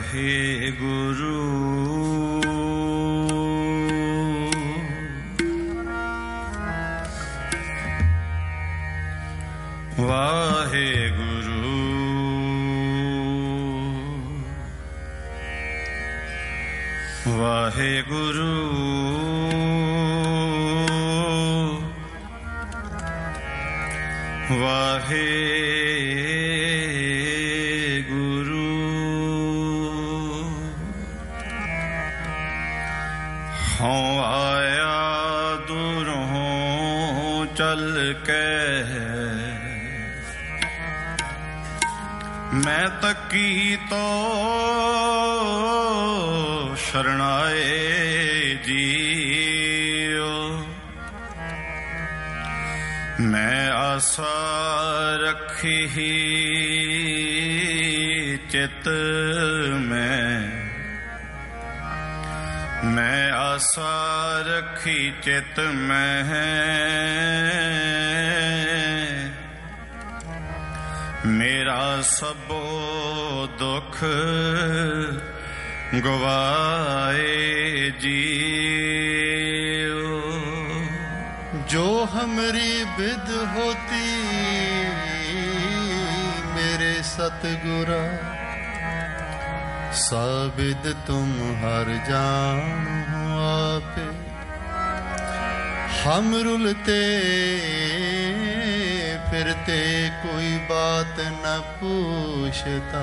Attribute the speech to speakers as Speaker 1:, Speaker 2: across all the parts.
Speaker 1: ਵਾਹਿਗੁਰੂ ਵਾਹਿਗੁਰੂ ਵਾਹਿਗੁਰੂ ਵਾਹਿਗੁਰੂ ਹਉ ਆਇਆ ਦੂਰੋਂ ਚੱਲ ਕੇ ਮੈਂ ਤੱਕੀ ਤੋ ਸ਼ਰਣਾਏ ਜੀਓ ਮੈਂ ਆਸਾ ਰੱਖੀ ਚਿਤ ਮੈਂ ਆਸਾ ਰੱਖੀ ਚਿਤ ਮੇਰਾ ਸਭੋ ਦੁਖ ਗਵਾਏ ਜੀਓ
Speaker 2: जो हमरी बिद होती मेरे सतगुरा साबिद तुम हर जानो आपे हम रुलते फिरते कोई बात न पूछता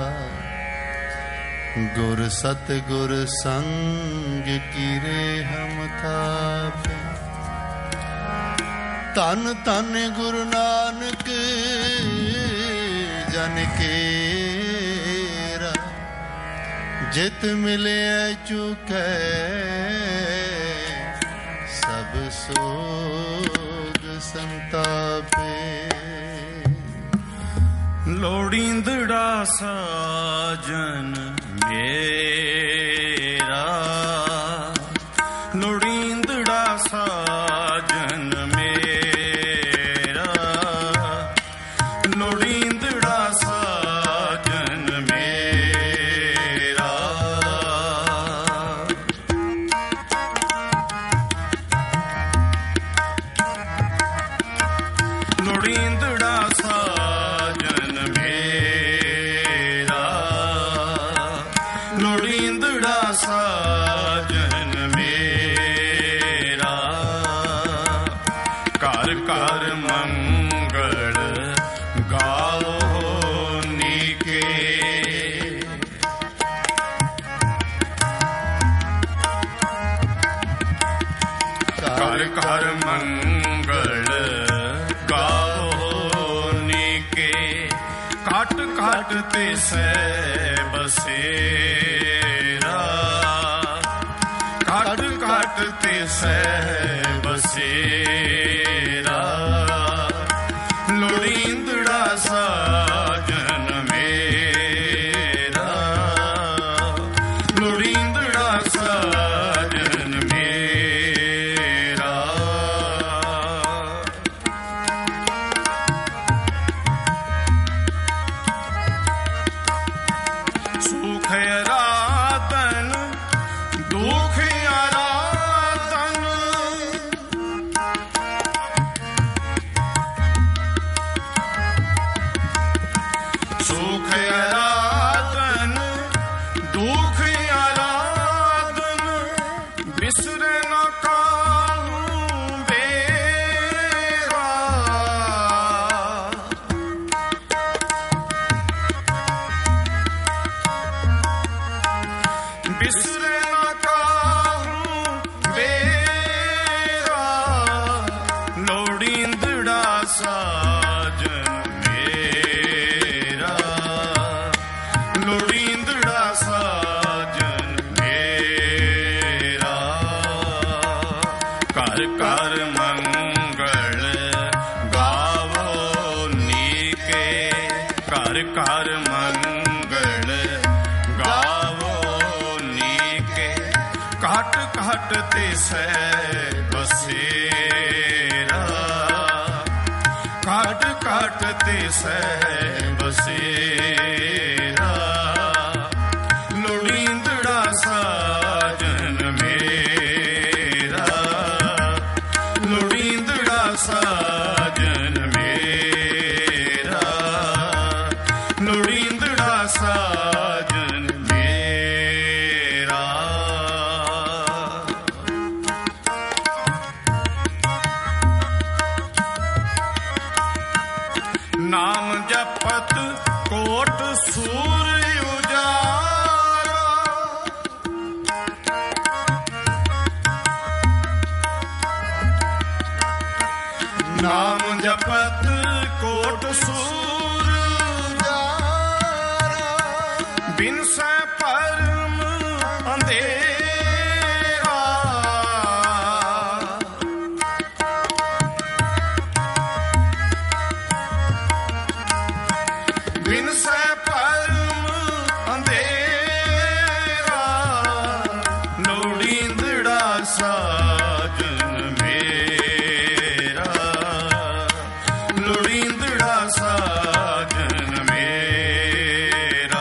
Speaker 2: गुर सतगुर संग किरे हम थापे ਧੰਨ ਧੰਨ ਗੁਰੂ ਨਾਨਕ ਜਨ ਕੇਰਾ ਜਿਤ ਮਿਲਿਆ ਚੁਕੈ ਸਭ ਸੋਗ ਸੰਤਾਪੇ
Speaker 1: ਲੋੜੀਂਦੜਾ ਸਾਜਨ ਮੇਰਾ ਲੋੜੀਂਦੜਾ ਸਾਜਨ ਤੇ ਸਹਿ ਬਸੇਰਾ ਘਟ ਘਟ ਤੇ ਸਹਿ ਬਸੇਰਾ ਲੋੜੀਂਦੜਾ ਸਾਜਨ ਮੇਰਾ ਲੋੜੀਂਦੜਾ ਸਾਜਨ ਮੇਰਾ ਘਰ ਮੰਗਲ ਗਾਵੋ ਨੀਕੇ ਘਟ ਘਟ ਤੇ ਸਹਿ ਬਸੇਰਾ ਘਟ ਘਟ ਤੇ ਸਹਿ ਬਸੇਰਾ ਲੋੜੀ ਲੋੜੀਂਦੜਾ ਸਾਜਨ ਮੇਰਾ। ਨਾਮ ਜਪਤ ਕੋਟ ਸੂਰ ਉਜਾਰਾ, ਨਾਮ ਜਪਤ ਕੋਟ ਸੂਰ ਉਜਾਰਾ, ਬਿਨ ਸੈ ਭਰਮ ਅੰਧੇਰਾ, ਬਿਨ ਸੈ ਭਰਮ ਅੰਧੇਰਾ, ਲੋੜੀਂਦੜਾ ਸਾਜਨ ਮੇਰਾ, ਲੋੜੀਂਦੜਾ ਸਾਜਨ ਮੇਰਾ।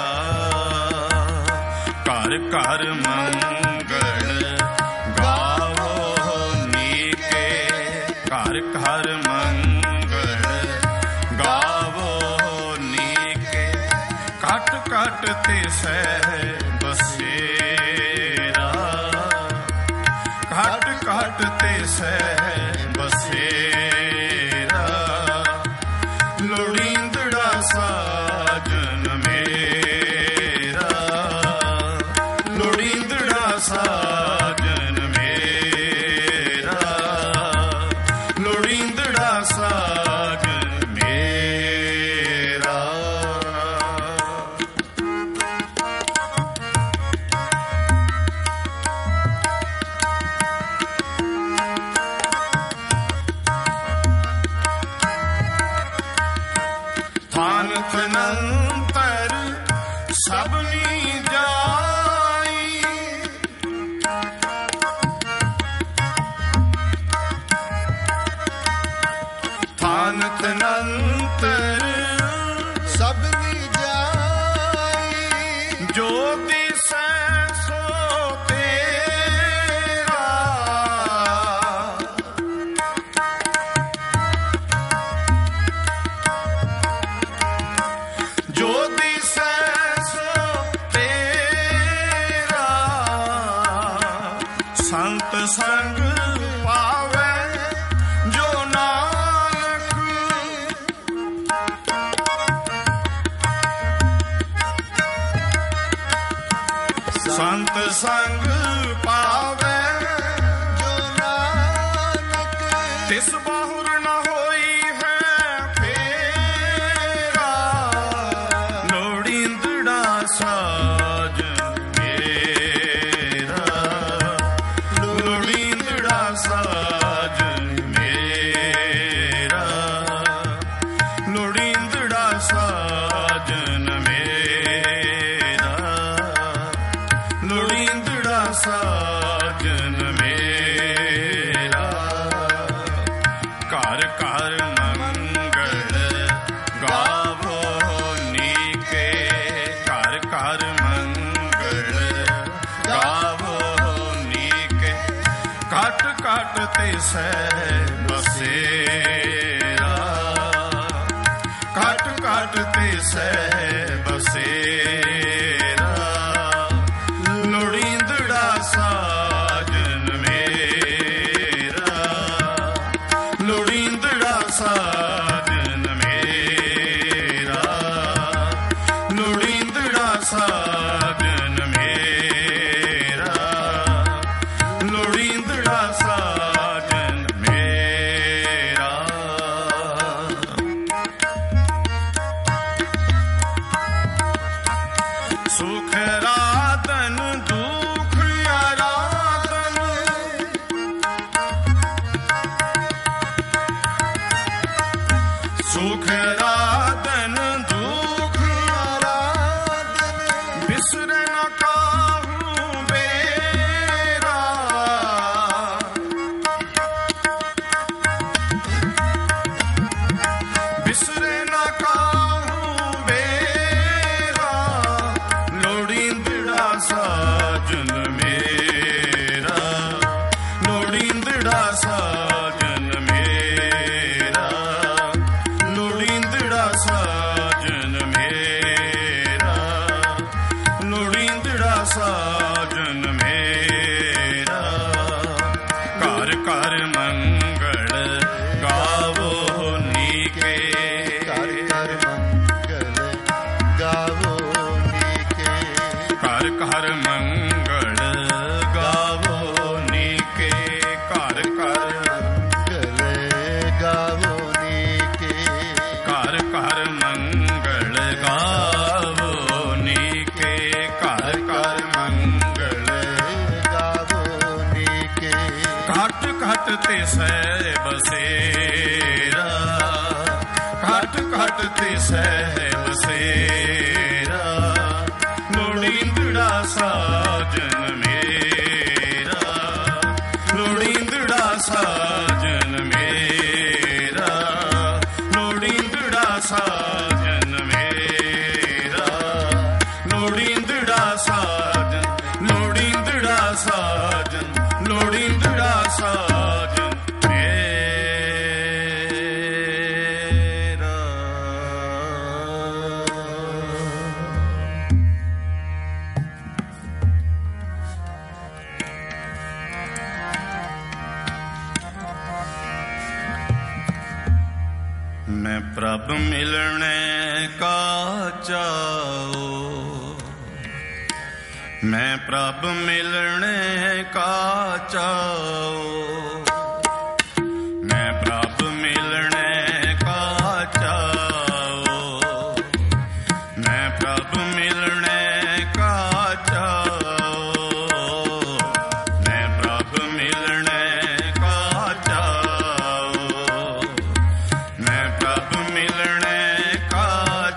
Speaker 1: ਘਰ ਘਰ ਮੰਗਲ ਗਾਵੋ ਨੀਕੇ, ਘਰ ਘਰ ਮੰਗਲ ਗਾਵੋ ਨੀਕੇ, ਘਟ ਘਟ ਤੇ ਸਹਿ ਬਸੇਰਾ, ਘਟ ਘਟ ਤੇ ਸਹਿ ਬਸੇਰਾ, ਲੋੜੀਂਦੜਾ ਸਾਜਨ ਮੇਰਾ, ਲੋੜੀਂਦੜਾ ਸਾਜਨ ਮੇਰਾ, ਲੋੜੀਂਦੜਾ ਸਾਜਨ ਮੇਰਾ। ਥਾਨ ਤਨੰਤਰ ਸਭਨੀ ਜਾਈ, ਥਾਨ ਤਨੰਤਰ
Speaker 2: ਸਭਨੀ ਜਾਈ,
Speaker 1: ਜੋ ਦਿਸੈ ਸੋ ਤੇਰਾ, ਜੋ ਦਿਸੈ ਸੋ ਤੇਰਾ, ਸੰਤ ਸੰਗ ਪਾਵੈ ਜੋ ਨਾਨਕ, ਸੰਤ ਸੰਗ ਪਾਵੈ
Speaker 2: ਜੋ ਨਾਨਕ,
Speaker 1: ਤਿਸ ਬਾਹੁਰ ਨ ਹੋਈ ਹੈ ਫੇਰਾ, ਲੋੜੀਂਦੜਾ ਸਾਜਨ ਮੇਰਾ, ਲੋੜੀਂਦੜਾ ਸਾਜਨ ਮੇਰਾ, ਲੋੜੀਂਦੜਾ ਸਾਜਨ ਮੇਰਾ, ਲੋੜੀਂਦੜਾ ਸਾਜਨ ਮੇਰਾ। ਘਰ ਘਰ ਮੰਗਲ ਗਾਵੋ ਨੀਕੇ, ਘਰ ਘਰ ਮੰਗਲ ਗਾਵੋ ਨੀਕੇ, ਘਟ ਘਟ ਤੇ ਸਹਿ ਬਸੇਰਾ, ਘਟ ਘਟ ਤੇ ਸਹਿ ਬਸੇਰਾ, ਲੋੜੀਂਦੜਾ ਸਾਜਨ ਮੇਰਾ, ਲੋੜੀਂਦੜਾ ਸਾਜਨ ਮੇਰਾ, ਲੋੜੀਂਦੜਾ ਸਾਜਨ ਮੇਰਾ, ਲੋੜੀਂਦੜਾ ਸਾਜਨ ਮੇਰਾ। ਘਰ ਮੰਗਲ ਗਾਵੋ ਨੀਕੇ, ਘਰ ਘਰ
Speaker 2: ਮੰਗਲ ਗਾਵੋ ਨੀਕੇ,
Speaker 1: ਘਰ ਘਰ ਮੰਗਲ ਗਾਵੋ ਨੀਕੇ, ਘਰ ਘਰ ਮੰਗਲ
Speaker 2: ਗਾਵੋ ਨੀਕੇ।
Speaker 1: ਘਟ ਘਟ ਤੇ ਸਹਿ ਬਸੇਰਾ, ਘਟ ਘਟ ਤੇ ਸਹਿ ਬਸੇਰਾ, ਲੋੜੀਂਦੜਾ ਸਾਜਨ ਮੇਰਾ, ਲੋੜੀਂਦੜਾ ਸਾਜਨ ਮੇਰਾ, ਲੋੜੀਂਦੜਾ ਸਾਜਨ ਮੇਰਾ, ਲੋੜੀਂਦੜਾ ਸਾਜਨ, ਲੋੜੀਂਦੜਾ ਸਾਜਨ, ਲੋੜੀਂਦੜਾ ਸਾਜਨ ਮੇਰਾ। मैं प्रभ मिलने का चाओ, मैं प्रभ मिलने का चाओ, मैं प्रभ मिलने का चाओ, मैं प्रभ मिलने का चाओ, मैं प्रभ मिलने का चाओ, मैं प्रभ मिलने का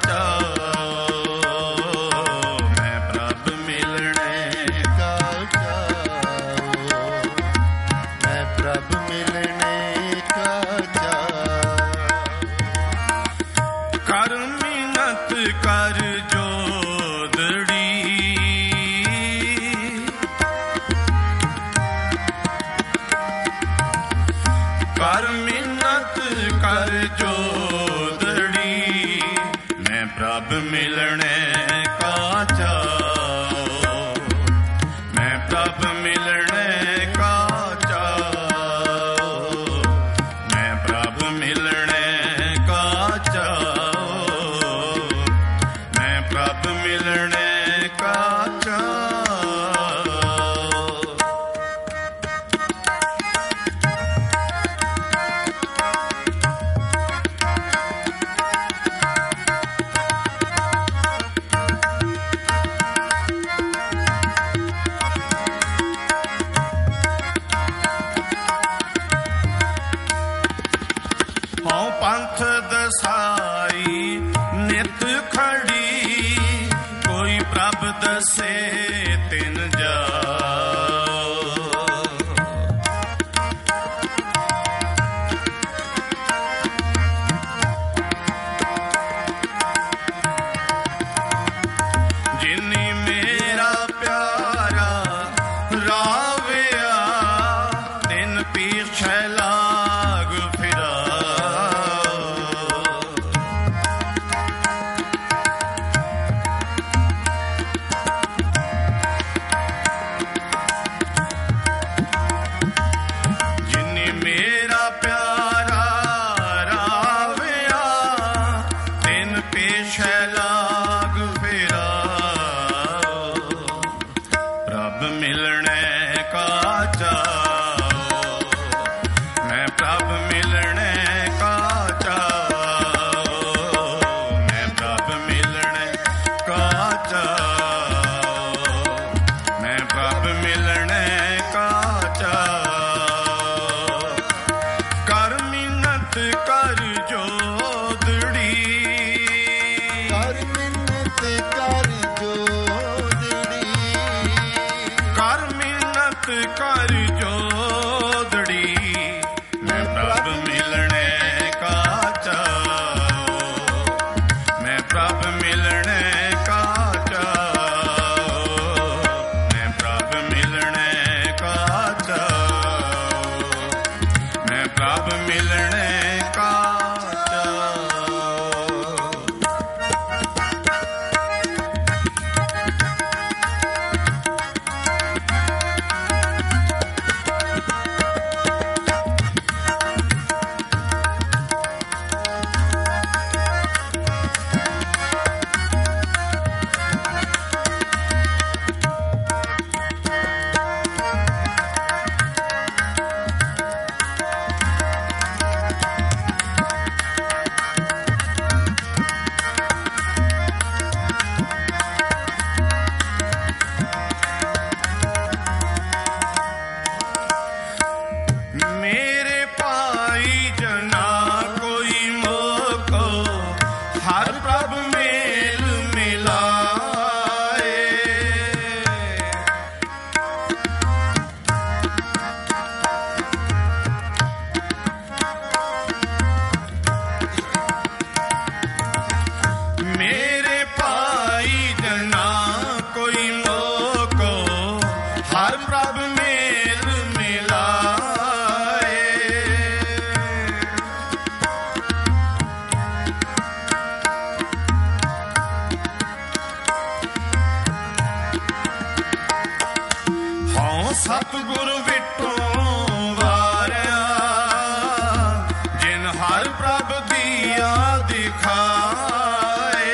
Speaker 1: चाओ, मैं प्रभ मिलने
Speaker 2: का चाओ, मैं प्रभ मिलने का चाओ।
Speaker 1: कर मिन्नत कर जोदड़ी, कर मिन्नत कर जोदड़ी, मैं प्रभ मिलने का चाओ, मैं प्रभ मिलने का चाओ, मैं प्रभ मिलने का चाओ, मैं प्रभ मिलने का चाओ। ਹਉ ਪੰਥ ਦਸਾਈ ਨਿਤ ਖੜੀ, ਕੋਈ ਪ੍ਰਭ ਦਸੇ ਤਿਨ ਜਾਓ। ਜਿਨੀ ਮੇਰਾ ਪਿਆਰਾ ਰਾਵਿਆ, ਤਿਨ ਪੀਛੇ ਲਾਗ ਫਿਰਾ। ਸਤਿਗੁਰ ਵਿਟੋਂ ਵਾਰਿਆ, ਜਿਨ ਹਰ ਪ੍ਰਭ ਦੀਆ ਦਿਖਾਏ।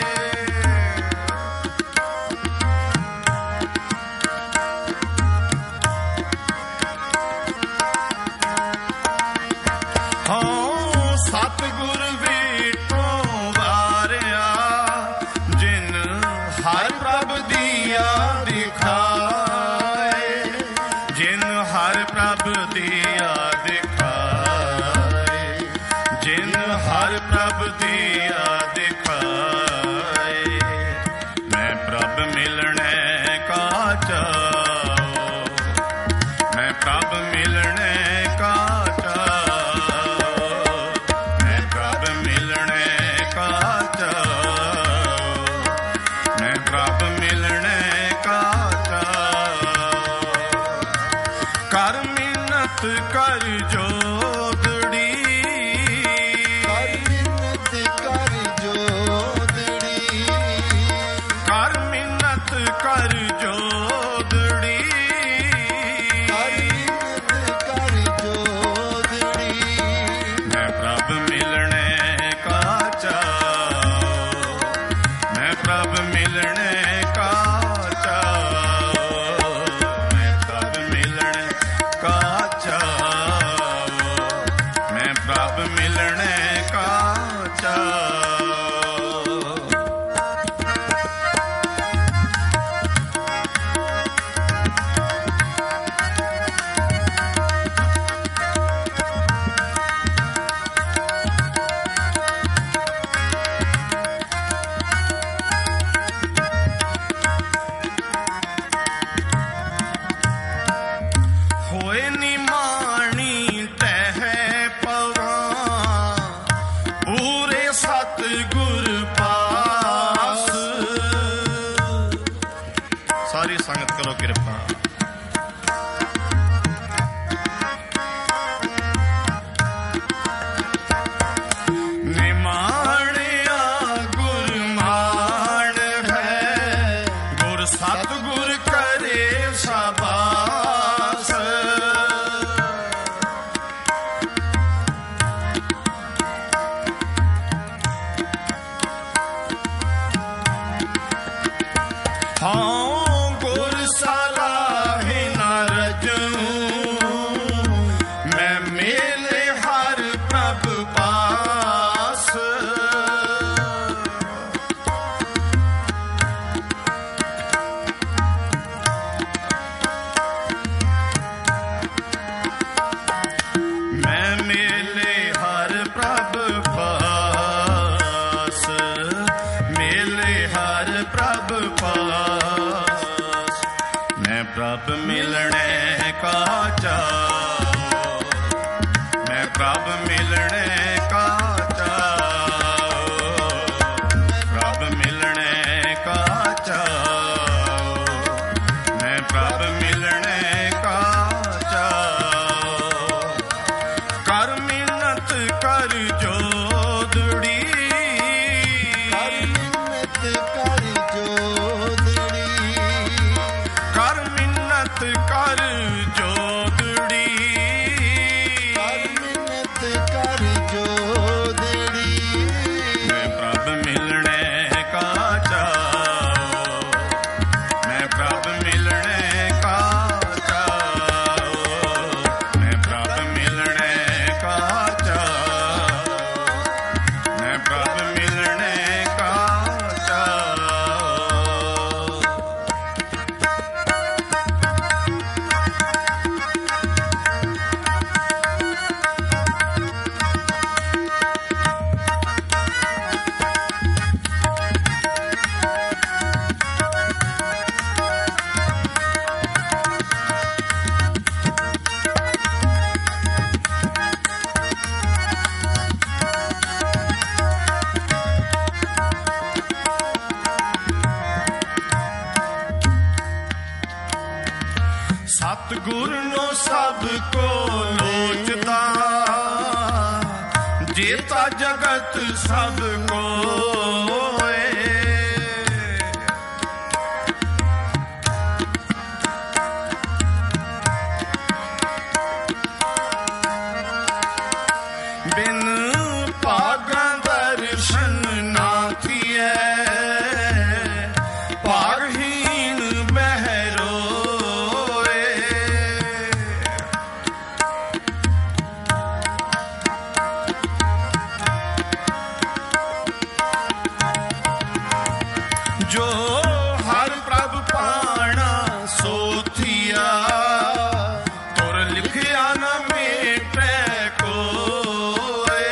Speaker 1: ਹਾਂ ਸਤਿਗੁਰ ਵਿਟੋਂ ਵਾਰਿਆ, ਜਿਨ ਹਰ ਪ੍ਰਭ ਦੀਆ ਦਿਖਾਏ। ਜਿਨ ਹਰ ਪ੍ਰਭ ਦੀਆ ਦਿਖਾਏ, ਜਿਨ ਹਰ ਪ੍ਰਭ ਦੀਆ ਦਿਖਾਏ। ਮੈਂ ਪ੍ਰਭ ਮਿਲਣੇ ਕਾ ਚਾਉ, ਮੈਂ ਪ੍ਰਭ ਮਿਲਣੇ ਕਾ ਚਾਉ, ਮੈਂ ਪ੍ਰਭ ਮਿਲਣੇ ਕਾ ਚਾਉ, ਮੈਂ ਪ੍ਰਭ ਮਿਲਣੇ ਕਾ ਚਾਉ। ਕਰ ਮਿੰਨਤ ਕਰ ਜੋਦੜੀ,
Speaker 2: ਕਰ ਮਿੰਨਤ ਕਰ ਜੋਦੜੀ,
Speaker 1: ਕਰ ਮਿੰਨਤ ਕਰ ਜੋਦੜੀ।
Speaker 2: ਕਰ ਮਿੰਨਤ ਕਰ ਜੋਦੜੀ।
Speaker 1: ਮੈਂ ਪ੍ਰਭ ਮਿਲਣੇ ਕਾ ਚਾਉ, ਮੈਂ ਪ੍ਰਭ ਮਿਲਣੇ ਕਾ ਚਾਉ, ਮੈਂ ਪ੍ਰਭ ਮਿਲਣੇ ਕਾ ਚਾਉ, ਮੈਂ ਪ੍ਰਭ ਮਿਲਣੇ ਕਾ ਚਾਉ। ਹੋਏ ਨਿਮਾਣੀ ਤਹਿ ਪਵਾਂ, ਪੂਰੇ ਸਤਿਗੁਰ ਪਾਸ। ਸਾਰੀ ਸੰਗਤ ਕਰੋ ਕਿਰਪਾ। ਨਿਮਾਣਿਆ ਗੁਰ ਮਾਣ ਹੈ, ਗੁਰ ਸਤਿਗੁਰ ਕਰੇ ਸ਼ਾਬਾਸ। ਹਾਂ ਗੁਰ ਸਲਾਹੇ ਨ ਰਜੂੰ, ਮੈਂ ਮੇਲੇ ਹਰ ਪ੍ਰਭ ਪਾਸ। ਮੈਂ ਮੇਲੇ ਹਰ ਪ੍ਰਭ ਪਾਸ, ਮੇਲੇ ਹਰ ਪ੍ਰਭ ਪਾਸ। ਮੈਂ ਪ੍ਰਭ ਮਿਲਣੇ ਕਾ ਚਾਉ, ਮੈਂ ਪ੍ਰਭ ਮਿਲਣੇ ਕਾ ਚਾਉ, ਪ੍ਰਭ ਮਿਲਣੇ ਕਾ ਚਾਉ, ਮੈਂ ਪ੍ਰਭ ਮਿਲਣੇ ਕਾ ਚਾਉ। ਕਰ ਮਿੰਨਤ ਕਰ ਜੋਦੜੀ,
Speaker 2: ਕਰ ਮਿੰਨਤ ਕਰ ਜੋਦੜੀ,
Speaker 1: ਕਰ ਮਿੰਨਤ ਕਰ ਜੋਦੜੀ।
Speaker 2: ਕਰ ਮਿੰਨਤ ਕਰ ਜੋਦੜੀ।
Speaker 1: ਮੈਂ ਪ੍ਰਭ ਮਿਲਣੇ ਕਾ ਚਾਉ, ਮੈਂ ਪ੍ਰਭ ਮਿਲਣੇ ਕਾ ਚਾਉ, ਮੈਂ ਪ੍ਰਭ ਮਿਲਣੇ ਕਾ ਚਾਉ, ਮੈਂ ਪ੍ਰਭ ਮਿਲਣੇ ਕਾ ਚਾਉ। ਸਤਿਗੁਰ ਨੂੰ ਸਭ ਕੋ ਲੋਚਦਾ, ਜੇਤਾ ਜਗਤ ਸਭ ਕੋਏ। ਹਰ ਪ੍ਰਭ ਪਾਣਾ ਸੋਥੀਆ, ਤੁਰ ਲਿਖਿਆ ਨਾ ਮੇਟੈ ਕੋਏ।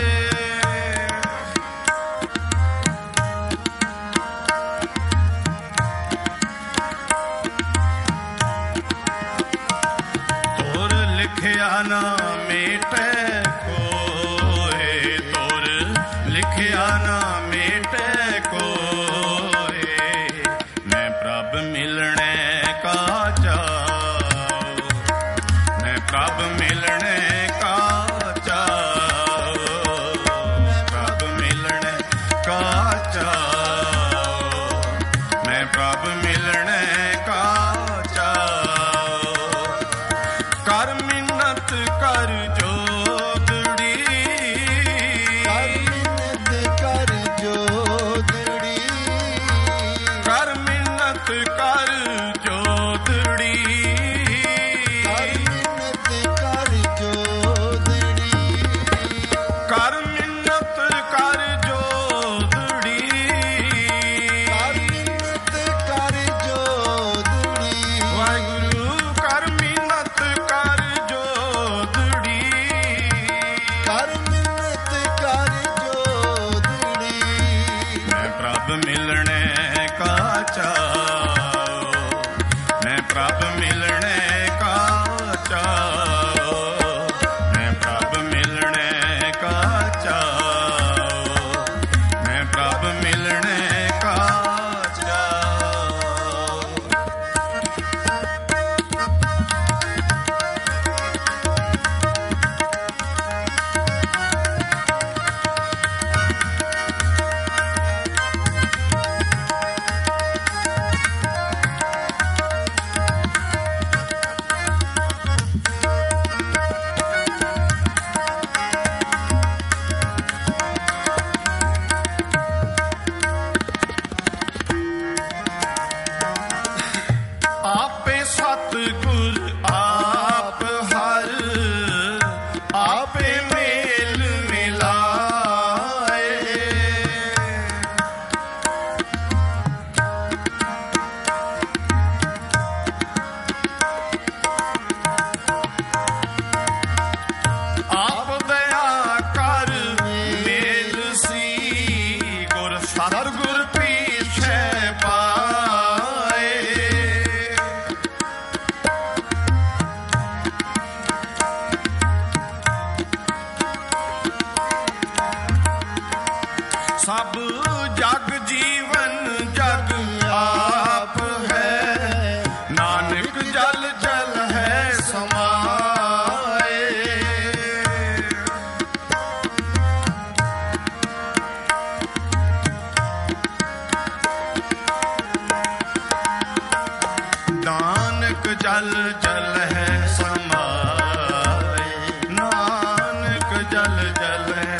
Speaker 1: ਤੁਰ ਲਿਖਿਆ ਨਾ ਮੇਟੈ ਕੋਏ, ਤੁਰ ਲਿਖਿਆ ਨਾ ਮੇਟੈ ਕੋਏ। ਮੈਂ ਪ੍ਰਭ ਮਿਲਣੇ ਕਾ ਚਾਉ, ਮੈਂ ਪ੍ਰਭ ਮਿਲਣੇ ਕਾ ਚਾਉ, ਪ੍ਰਭ ਮਿਲਣੇ ਕਾ ਚਾਉ, ਮੈਂ ਪ੍ਰਭ ਮਿਲਣੇ ਕਾ ਚਾਉ। ਕਰ ਮਿੰਨਤ ਕਰ ਜੋਦੜੀ,
Speaker 2: ਕਰ ਮਿੰਨਤ ਕਰ ਜੋਦੜੀ,
Speaker 1: ਕਰ ਮਿੰਨਤ ਕਰ ਜੋਦੜੀ,
Speaker 2: ਕਰ ਮਿੰਨਤ ਕਰ ਜੋਦੜੀ,
Speaker 1: ਕਰ ਮਿੰਨਤ ਕਰ ਜੋਦੜੀ,
Speaker 2: ਕਰ ਮਿੰਨਤ ਕਰ ਜੋਦੜੀ,
Speaker 1: ਵਾਹਿਗੁਰੂ ਕਰ ਮਿੰਨਤ ਕਰ ਜੋਦੜੀ।
Speaker 2: ਕਰ ਮਿੰਨਤ ਕਰ ਜੋਦੜੀ,
Speaker 1: ਮੈਂ ਪ੍ਰਭ ਮਿਲਣੇ ਕਾ ਚਾਉ, ਮੈਂ ਪ੍ਰਭ ਮਿਲਣੇ ਕਾ ਚਾਉ, ਮੈਂ ਪ੍ਰਭ ਮਿਲਣੇ ਕਾ ਚਾਉ, ਮੈਂ ਪ੍ਰਭ ਮਿਲਣੇ ਕਾ ਚਾਉ। ਆਪੇ ਸਤਿਗੁਰ ਆਪ ਹਰ, ਆਪੇ ਮੇਲ ਮਿਲਾਏ। ਆਪ ਦਇਆ ਕਰ ਮੇਲ ਸੀ, ਗੁਰ ਸਤਿਗੁਰ ਪੀਛੇ ਪਾਏ। ਸਭ ਜਗ ਜੀਵਨ ਜਗ ਆਪ ਹੈ, ਨਾਨਕ ਜਲ ਜਲ ਹੈ ਸਮਾਏ। ਨਾਨਕ ਜਲ ਜਲ ਹੈ ਸਮਾਏ, ਨਾਨਕ ਜਲ ਜਲ ਹੈ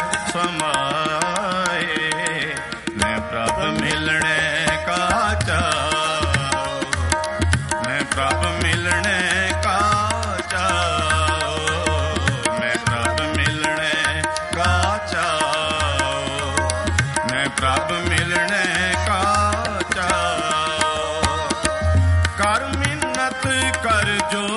Speaker 1: ਸਮਾਏ। ਮੈਂ ਪ੍ਰਭ ਮਿਲਣੇ ਕਾ ਚਾਉ, ਮੈਂ ਪ੍ਰਭ ਮਿਲਣੇ ਕਾ ਚਾਉ, ਮੈਂ ਪ੍ਰਭ ਮਿਲਣੇ ਕਾ ਚਾਉ, ਮੈਂ ਪ੍ਰਭ ਮਿਲਣੇ ਕਾ ਚਾਉ। ਕਰ ਮਿੰਨਤ ਕਰ ਜੋ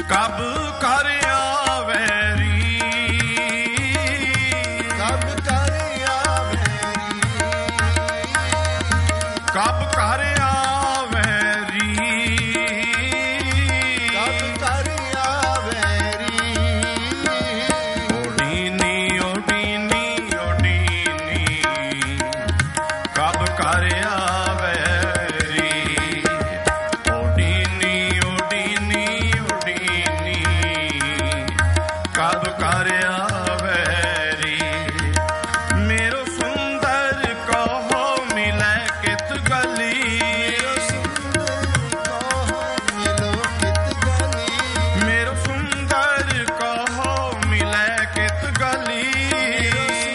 Speaker 1: ਕਬ ਕਰ ਆਵੈਰੀ,
Speaker 2: ਕਬ ਕਰ ਆਵੈਰੀ,
Speaker 1: ਕਬ ਕਰ ਆਵੈਰੀ,
Speaker 2: ਕਬ ਕਰ ਆਵੈਰੀ।
Speaker 1: ਓਡੀਨੀ ਓਡੀਨੀ ਓਡੀਨੀ, ਕਬ ਕਰ ਆਵੈਰੀ, ਓਡੀਨੀ ਓਡੀਨੀ ਓਡੀਨੀ, ਕਬ ਕਰ ਆਵੈਰੀ। मेरो सुंदर कहो मिलै कित गली, मेरो सुंदर कहो मिलै कित गली,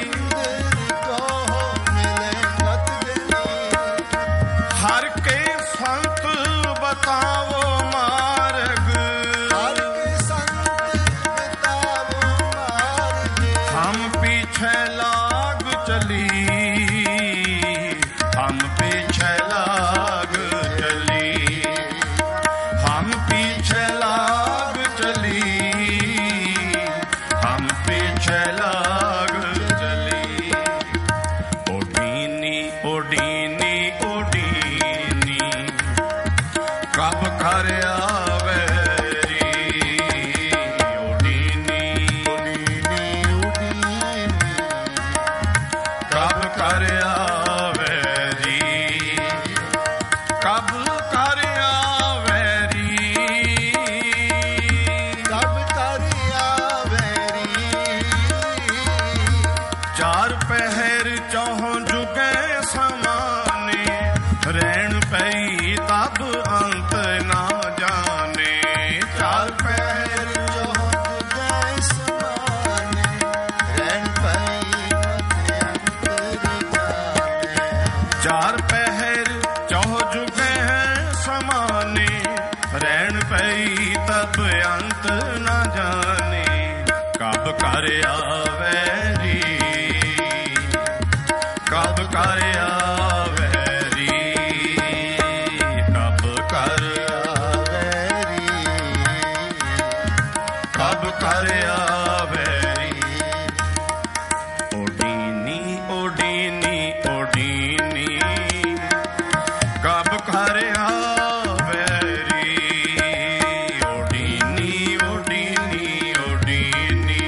Speaker 1: हर के संत बतावो मार्ग, हम पीछे लाग चली, हम पीछे लाग चली, हम पीछे लाग चली, हम पीछे लाग चली। ओडीनी ओडीनी ओडीनी, कब कर आवैरी, ओडीनी कब कर आवैरी, कब कर आवैरी,
Speaker 2: कब कर आवैरी।
Speaker 1: चार पहर चौहों जुगे समाने, रैन पई तब अंत ना जाने, चार पहर चार पहर चौह जुगे हैं समाने, रैन पई तब अंत न जाने, कब कर आवैरी, कब कर आवैरी, कब कर आवैरी, कब कर आवैरी। ओडीनी ओडीनी ओडीनी, कब कर आवैरी, ओडीनी ओडीनी ओडीनी,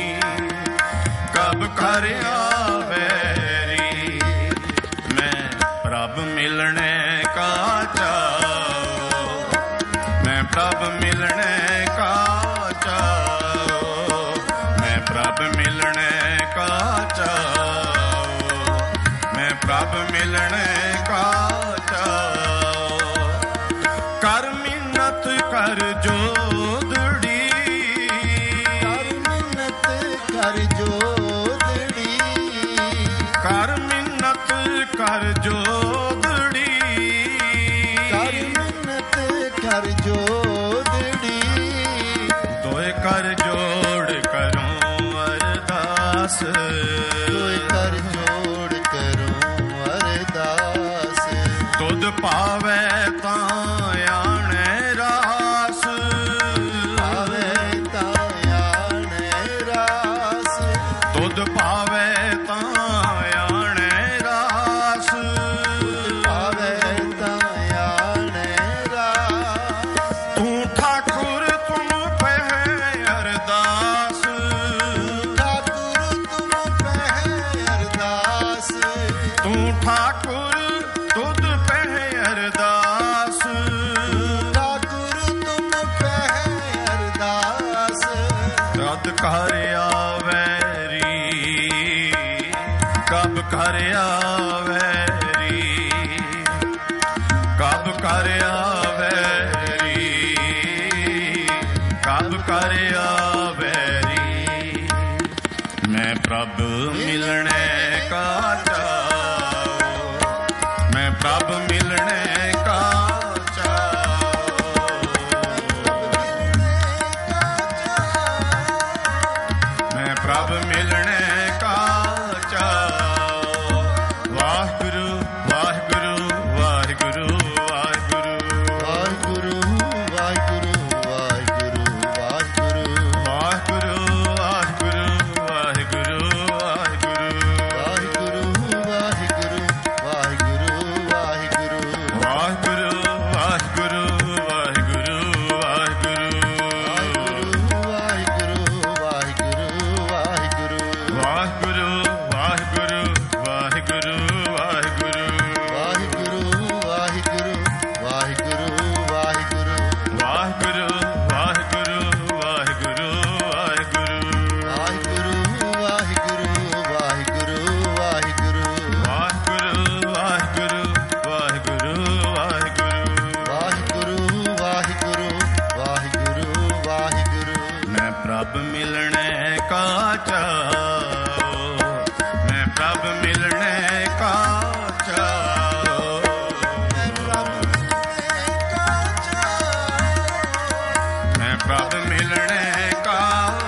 Speaker 1: कब कर आवैरी। मैं प्रभ मिलने का चाओ, मैं प्रभ मिलने का चाओ, मैं प्रभ मिलने का चाओ, मैं प्रभ मिलने का चाओ। कर मिन्नत कर जोदड़ी,
Speaker 2: कर मिन्नत कर जोदड़ी,
Speaker 1: कर मिन्नत कर जोदड़ी,
Speaker 2: कर मिन्नत कर जोदड़ी।
Speaker 1: दोए कर जोड़ करूं अरदास,
Speaker 2: कोई कर जोड़ करूं अरदास,
Speaker 1: तुद पावे तां आणे रास,
Speaker 2: आवे तायाने रास,
Speaker 1: तुद पावे तां आणे रास,
Speaker 2: आवे तायाने रास।
Speaker 1: तू ठाकुर तुम पे अरदास,
Speaker 2: ठाकुर तुम पे अरदास,
Speaker 1: तू ठाकुर तुद पे अरदास,
Speaker 2: ठाकुर तुम पे अरदास।
Speaker 1: कद कर आवैरी, कब कर आवैरी, कब कर आवैरी, कब कर आवैरी। मैं प्रभ मिलने का चाओ, मैं प्रभ मिलने का चाओ, मैं प्रभ मिलने का चाओ। वाहिगुरु वाहिगुरु वाहिगुरु वाहिगुरु,
Speaker 2: वाहिगुरु वाहिगुरु वाहिगुरु
Speaker 1: ਪ੍ਰਭ ਮਿਲਣੇ ਕਾ ਚਾਓ, ਮੈਂ ਪ੍ਰਭ ਮਿਲਣੇ ਕਾ ਚਾਓ,
Speaker 2: ਮੈਂ ਪ੍ਰਭ ਮਿਲਣੇ ਕਾ ਚਾਓ,
Speaker 1: ਮੈਂ ਪ੍ਰਭ ਮਿਲਣੇ ਕਾ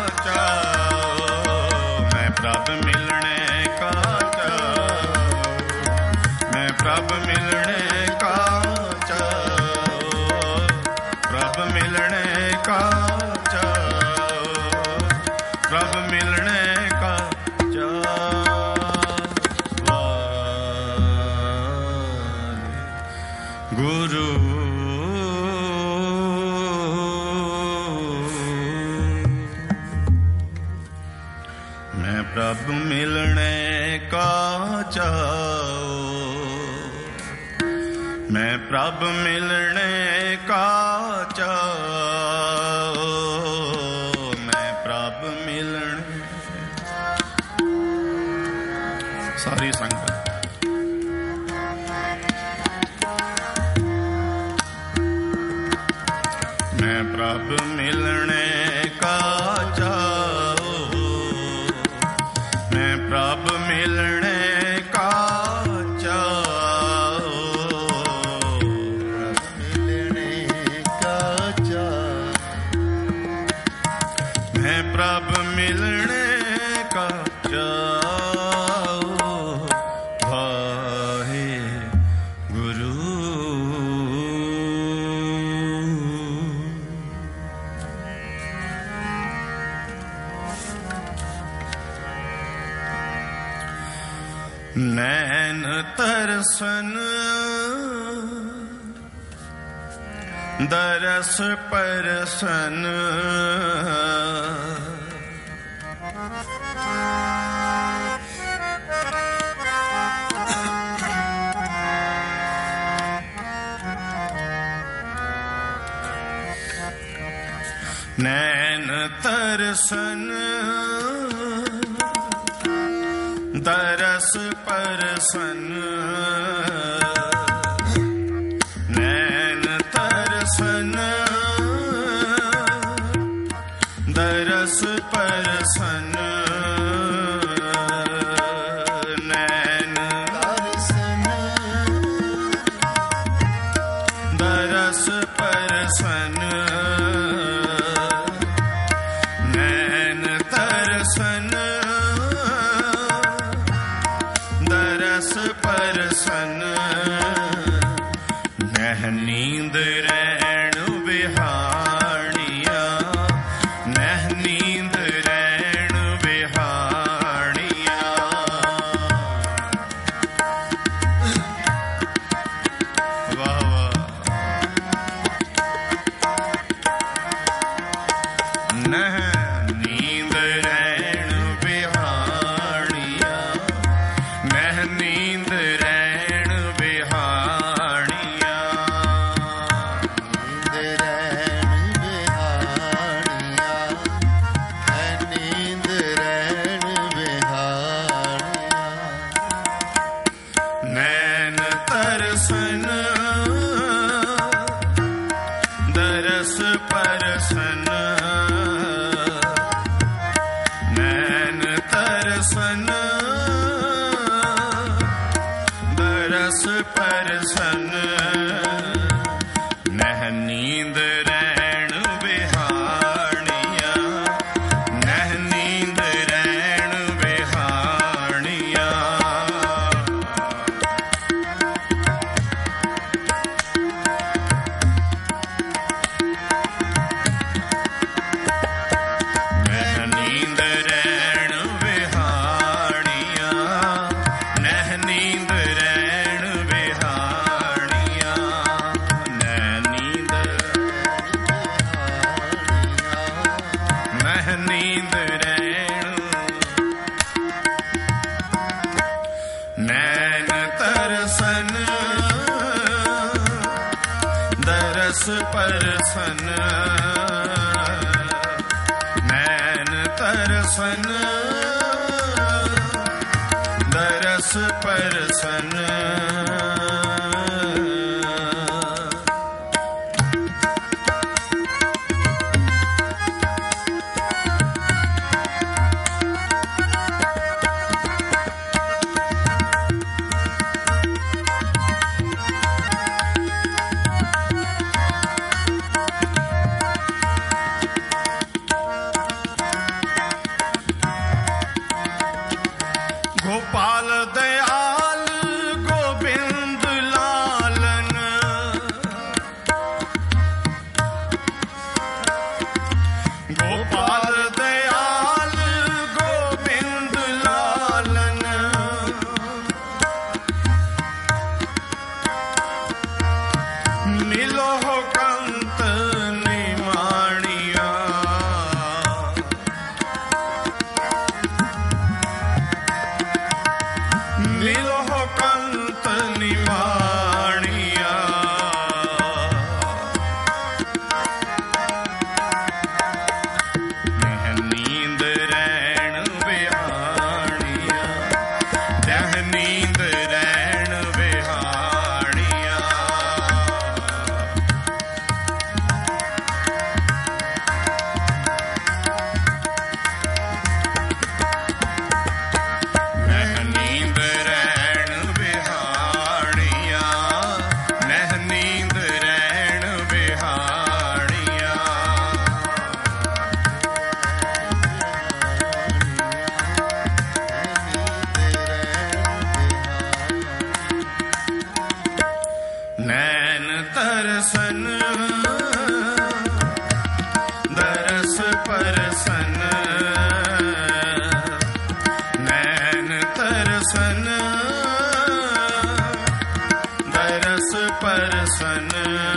Speaker 1: ਚਾਓ, ਮੈਂ ਪ੍ਰਭ ਮਿਲਣੇ ਕਾ ਚਾਓ, ਮੈਂ ਪ੍ਰਭ ਮਿਲਣੇ ਕਾ ਚਾਓ, ਪ੍ਰਭ ਮਿਲਣੇ ਕਾ ਚਾਓ, ਪ੍ਰਭ ਮਿਲਣੇ ਕਾ ਚਾਓ। ਗੁਰੂ ਮੈਂ ਪ੍ਰਭ ਮਿਲਣੇ ਕਾ ਚਾਓ, ਮੈਂ ਪ੍ਰਭ ਮਿਲਣੇ ਕਾ ਚਾਓ, ਮੈਂ ਪ੍ਰਭ ਮਿਲਣੇ। ਸਾਰੀ ਸੰਗਤ ਮੈਂ ਪ੍ਰਭ ਮਿਲਣੇ ਕਾ ਚਾਓ, ਮੈਂ ਪ੍ਰਭ ਮਿਲਣੇ ਕਾ ਚਾਓ,
Speaker 2: ਮਿਲਣੇ ਕਾ ਚਾਓ,
Speaker 1: ਮੈਂ ਪ੍ਰਭ ਮਿਲਣੇ ਕਾ ਚਾਓ। ਵਾਹਿ ਗੁਰੂ ਨੈਣ ਤਰਸਨ ਦਰਸ ਪਰਸਨ, ਨੈਣ ਤਰਸਨ ਦਰਸ ਪਰਸਨ, ਨੈਣ ਤਰਸਨ ਦਰਸ ਪਰਸਨ, ਨੈਣ
Speaker 2: ਦਰਸ਼ਨ
Speaker 1: ਦਰਸ ਪਰਸਨ, ਨੈਣ ਤਰਸਨ ਦਰਸ ਪਰਸਨ, ਨਹਿ ਨੀਂਦ ਰੈਣ ਵਿਹਾਣੀਆ, ਨਹਿ ਨੀਂਦ ਰੈਣ ਵਿਹਾਣੀਆ, ਵਾਹ ਵਾਹ। ਨਹਿ ਨੀਂਦ ਰੈਣ ਵਿਹਾਣੀਆ, ਨਹਿ ਨੀਂਦ ਰੈਣ ਵਿਹਾਣੀਆ,
Speaker 2: ਨੀਂਦ ਰਹਿਣ ਬਿਹਾਣੀਆ, ਹੈ ਨੀਂਦ ਰਹਿਣ ਬਿਹਾਣੀਆ,
Speaker 1: ਨੈਣ ਤਰਸਨ ਦਰਸ ਪਰਸਨ, ਨੈਣ ਤਰਸਨ ਦਰਸ ਪਰਸਨ, ਨਹਿ ਨੀਂਦ ਰੈਣ ਵਿਹਾਣੀਆ, ਨਹਿ ਨੀਂਦ ਰੈਣ ਵਿਹਾਣੀਆ, ਨਹਿ ਨੀਂਦ ਰੈਣ ਵਿਹਾਣੀਆ, ਨਹਿ ਨੀਂਦ ਰੈਣ ਵਿਹਾਣੀਆ, ਨਹਿ ਨੀਂਦ ਨਹਿ ਨੀਂਦ ਰੈਣ, ਨੈਣ ਤਰਸਨ ਦਰਸ ਪਰਸਨ, ਨੈਣ ਤਰਸਨ ਦਰਸ ਪਰਸਨ, परसन नैन तरसन दरस परसन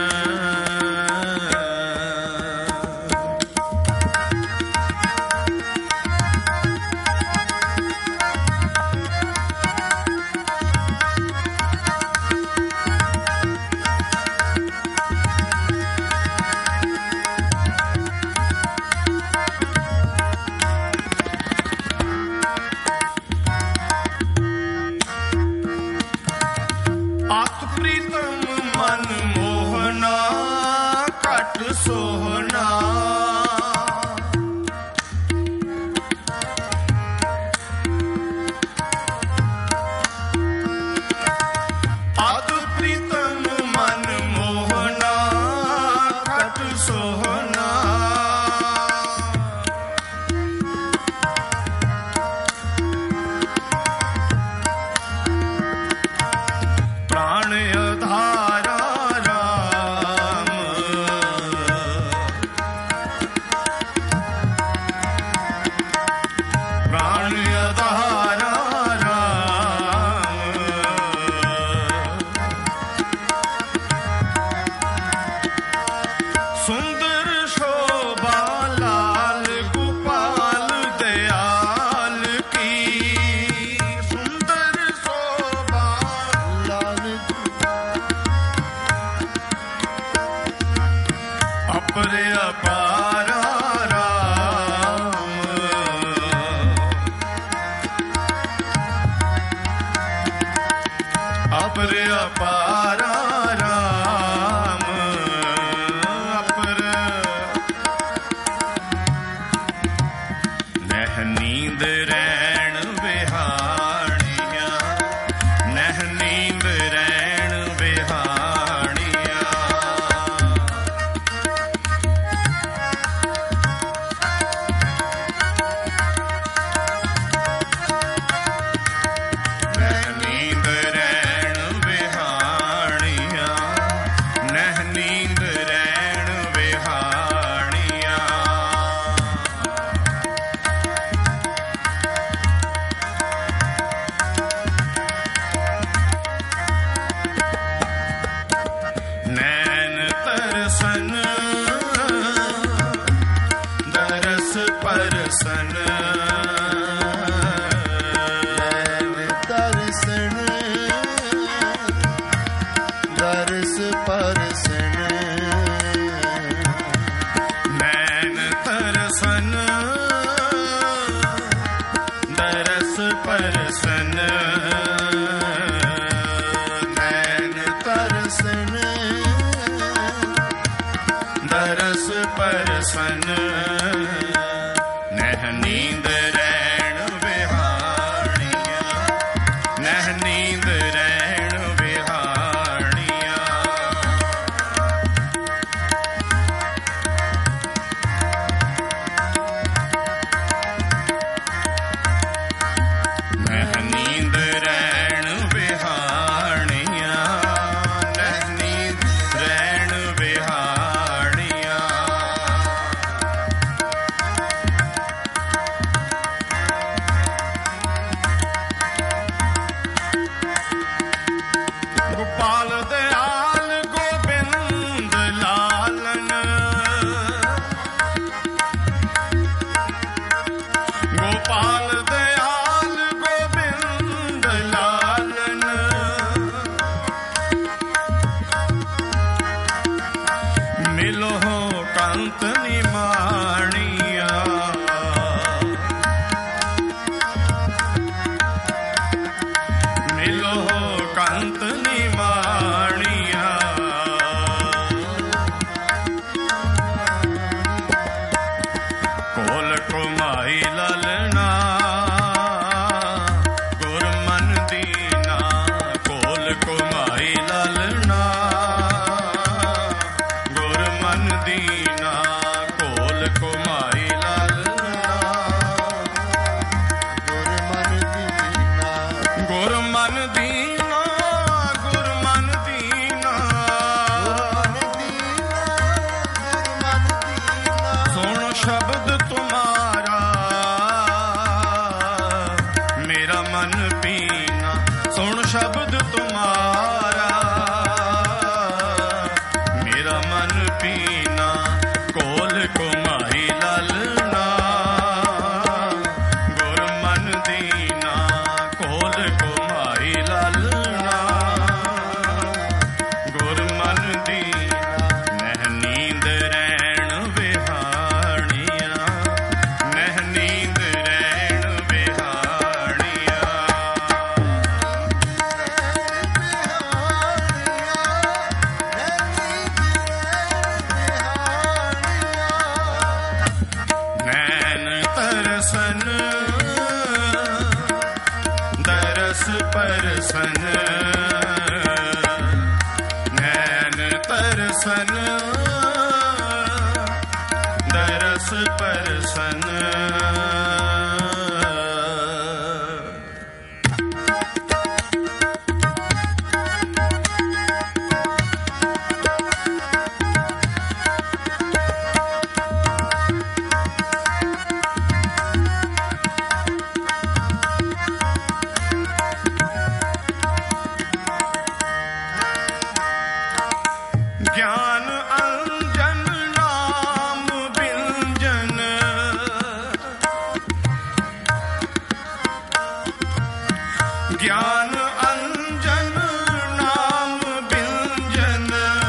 Speaker 1: सोहना अत प्रीतम मन मोहना कट सोहना प्राण अधारा सुंदर शोभा लाल गोपाल दयाल की सुंदर शोभा लाल अपर अपारा राम अपर अपारा नींद रैण बिहानिया नह नींद रैण बिहानिया नह नींद रैण बिहानिया नह नींद रैण बिहानिया नैन तरसन दरस परसन
Speaker 2: नैन तरसन दरस परसन
Speaker 1: नैन तरसन दरस परसन नैन
Speaker 2: तरसन
Speaker 1: दरस परसन नह नींद रैण बिहानिया नह नींद रैण बिहानिया नह नींद रैण बिहानिया नह नींद रैण बिहानिया ਤਰਸਨ, ਨੈਣ ਤਰਸਨ, ਦਰਸ ਪਰਸਨ। ਗਿਆਨ ਅੰਜਨ ਨਾਮ ਬਿੰਜਨ, ਗਿਆਨ ਅੰਜਨ ਨਾਮ ਬਿੰਜਨ,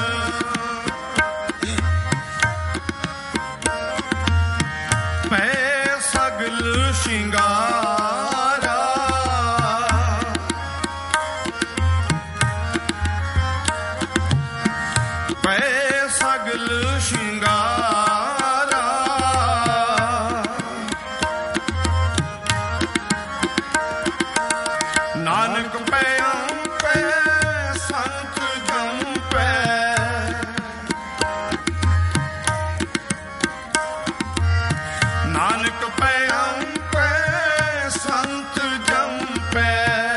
Speaker 1: ਪੈ ਸਗਲ ਸ਼ਿੰਗਾਰਾ, ਪੈ ਸਗਲ ਸ਼ਿੰਗਾਰਾ, ਨਾਨਕ ਪੈਉ ਪੈ ਸੰਤ ਜਮ ਪੈ, ਨਾਨਕ ਪੈਉ ਪੈ ਸੰਤ ਜਮ ਪੈ,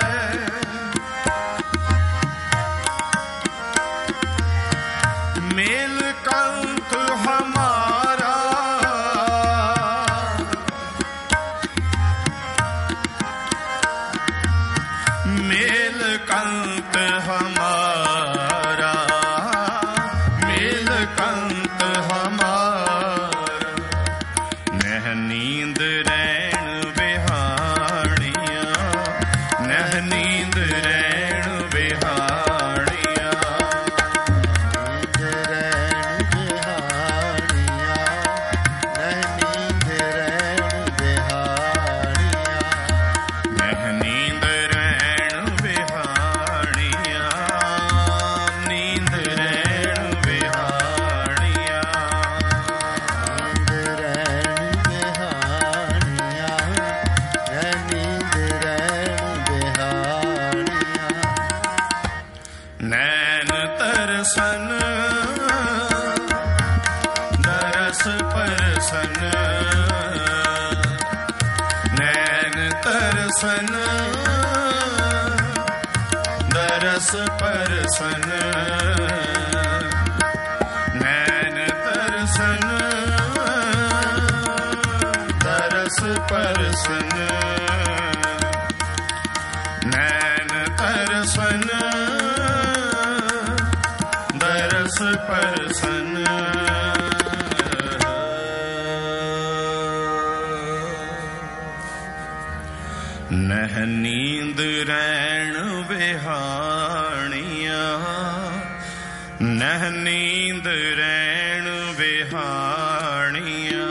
Speaker 1: ਮੇਲ ਕੰਤ ਹਮਾਰਾ, ਮੇਲ ਕੰਤ ਹਮਾਰਾ, ਮੇਲ ਕੰਤ ਹਮਾਰਾ, ਨਹਿ ਨੀਂਦ ਰੈਣ ਬਿਹਾਣੀਆਂ, ਨਹਿ ਨੀਂਦ ਰੈਣ ਬਿਹਾਣੀਆਂ, ਨਹਿ ਨੀਂਦ ਰੈਣ ਬਿਹਾਣੀਆਂ, ਨੀਂਦ ਰੈਣ ਬਿਹਾਣੀਆਂ, ਨੈਣ ਤਰਸਨ, ਦਰਸ ਪਰਸਨ, ਨੈਣ ਤਰਸਨ, ਦਰਸ ਪਰਸਨ, ਨੈਣ ਤਰਸਨ, ਦਰਸ ਪਰਸਨ, ਨੈਣ ਤਰਸਨ, ਦਰਸ ਪਰਸਨ। ਨਹਿ ਨੀਂਦ ਰੈਣ ਬਿਹਾਣੀਆਂ, ਨਹਿ ਨੀਂਦ ਰੈਣ ਬਿਹਾਣੀਆਂ,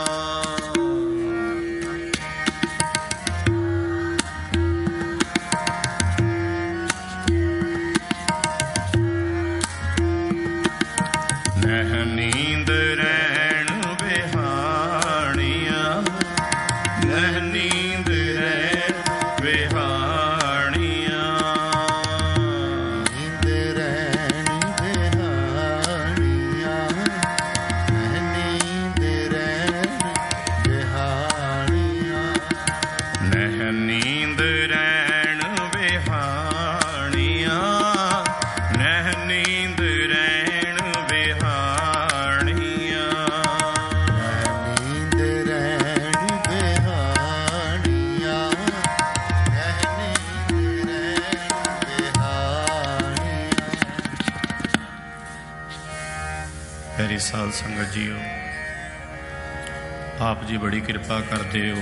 Speaker 1: ਨਹਿ ਨੀਂਦ ਰੈਣ ਬਿਹਾਣੀਆਂ, ਨਹਿ ਨੀਂਦ ਰੈਣ ਬਿਹਾਣੀਆਂ,
Speaker 2: ਨੀਂਦ ਰੈਣ ਬਿਹਾਣੀਆਂ, ਨੀਂਦ ਰੈਣ ਬਿਹਾਣੀਆਂ,
Speaker 1: ਨਹਿ ਨੀਂਦ ਰੈਣ ਬਿਹਾਣੀਆਂ, ਨਹਿ ਨੀਂਦ ਰੈਣ ਬਿਹਾਣੀਆਂ,
Speaker 2: ਨੀਂਦ ਰੈਣ ਬਿਹਾਣੀਆਂ, ਨੀਂਦ ਰੈਣ ਬਿਹਾਣੀਆਂ।
Speaker 1: ਪਿਆਰੀ ਸਾਧ ਸੰਗਤ ਜੀਓ, ਆਪ ਜੀ ਬੜੀ ਕਿਰਪਾ ਕਰਦੇ ਹੋ।